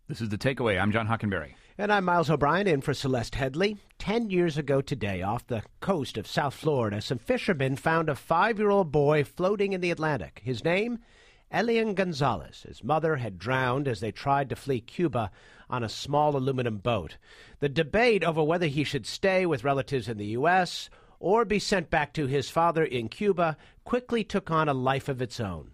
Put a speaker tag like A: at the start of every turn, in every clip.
A: This is The Takeaway. I'm John Hockenberry.
B: And I'm Miles O'Brien in for Celeste Headley. 10 years ago today, off the coast of South Florida, some fishermen found a 5-year-old boy floating in the Atlantic. His name? Elian Gonzalez. His mother had drowned as they tried to flee Cuba on a small aluminum boat. The debate over whether he should stay with relatives in the U.S. or be sent back to his father in Cuba quickly took on a life of its own.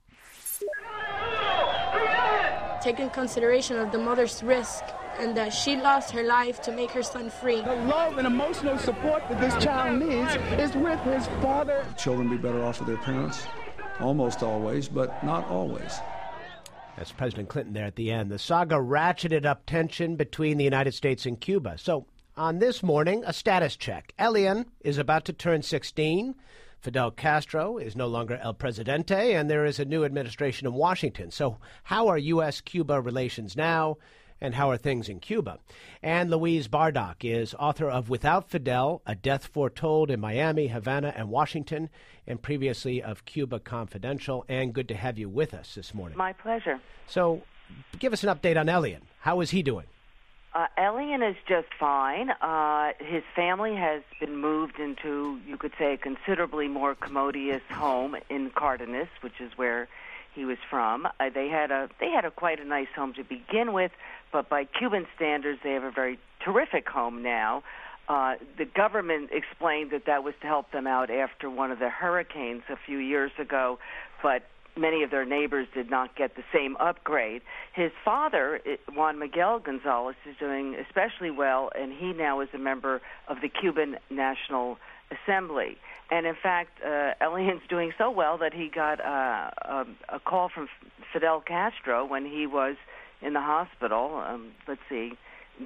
C: Taking consideration of the mother's risk and that she lost her life to make her son free.
D: The love and emotional support that this child needs is with his father.
E: Children be better off with their parents, almost always, but not always.
B: That's President Clinton there at the end. The saga ratcheted up tension between the United States and Cuba. So on this morning, a status check. Elian is about to turn 16. Fidel Castro is no longer El Presidente, and there is a new administration in Washington. So how are U.S.-Cuba relations now, and how are things in Cuba? And Louise Bardock is author of Without Fidel, A Death Foretold in Miami, Havana, and Washington, and previously of Cuba Confidential. And good to have you with us this morning.
F: My pleasure.
B: So give us an update on Elian. How is he doing?
F: Elian is just fine. His family has been moved into, you could say, a considerably more commodious home in Cardenas, which is where he was from. They had quite a nice home to begin with, but by Cuban standards, they have a very terrific home now. The government explained that was to help them out after one of the hurricanes a few years ago, but many of their neighbors did not get the same upgrade. His father, Juan Miguel Gonzalez, is doing especially well, and he now is a member of the Cuban National Assembly. And in fact, Elian's doing so well that he got a call from Fidel Castro when he was in the hospital, in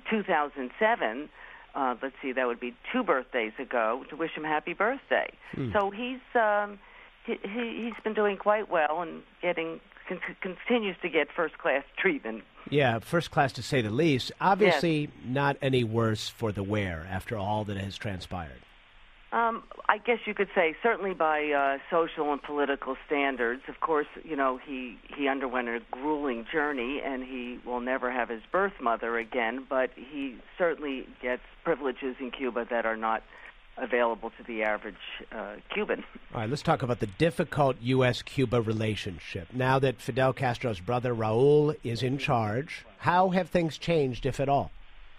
F: 2007. That would be 2 birthdays ago, to wish him happy birthday. So he's been doing quite well and continues to get first-class treatment.
B: Yeah, first class to say the least. Obviously, yes. Not any worse for the wear after all that has transpired.
F: I guess you could say, certainly by social and political standards. Of course, he underwent a grueling journey, and he will never have his birth mother again, but he certainly gets privileges in Cuba that are not available to the average Cuban.
B: All right, let's talk about the difficult U.S.-Cuba relationship. Now that Fidel Castro's brother, Raul, is in charge, how have things changed, if at all?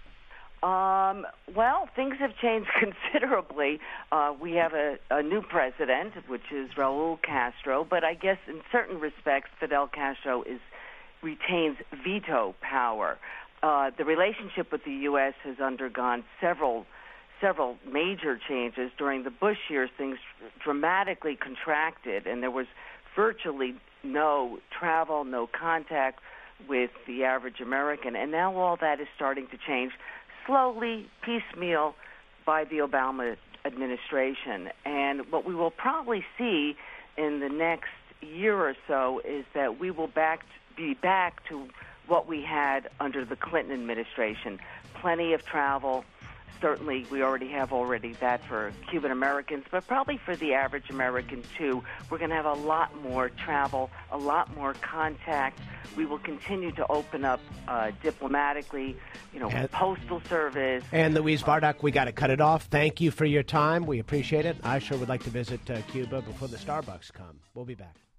F: Well, things have changed considerably. We have a new president, which is Raul Castro, but I guess in certain respects, Fidel Castro retains veto power. The relationship with the U.S. has undergone several major changes. During the Bush years, things dramatically contracted, and there was virtually no travel, no contact with the average American. And now all that is starting to change slowly, piecemeal, by the Obama administration. And what we will probably see in the next year or so is that we will be back to what we had under the Clinton administration. Plenty of travel. Certainly, we have that for Cuban Americans, but probably for the average American, too. We're going to have a lot more travel, a lot more contact. We will continue to open up diplomatically, postal service.
B: And Louise Bardock, we got to cut it off. Thank you for your time. We appreciate it. I sure would like to visit Cuba before the Starbucks come. We'll be back.